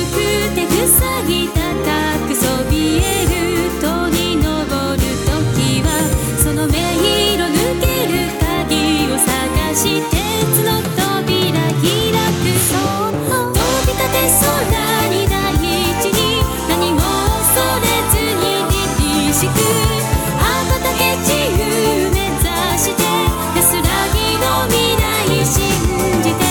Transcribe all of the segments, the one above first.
くて塞ぎ高くそびえる鳥登る時はその迷路抜ける鍵を探して鉄の扉開くそっと飛び立て空に大地に何も恐れずに凛々しく羽ばたけ自由目指して安らぎの未来信じて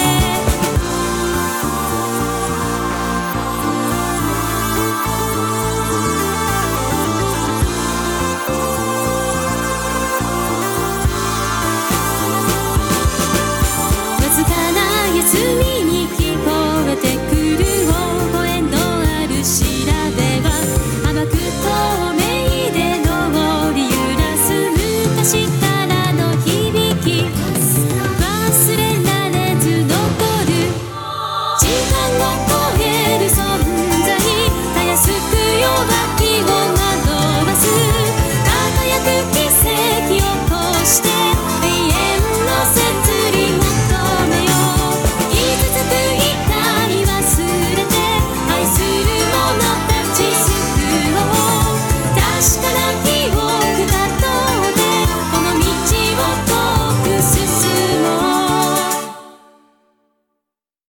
わずかな休みに聞こえてくる微笑のある調べは甘く透明で脳を揺らす昔からの響き忘れられず残る時間を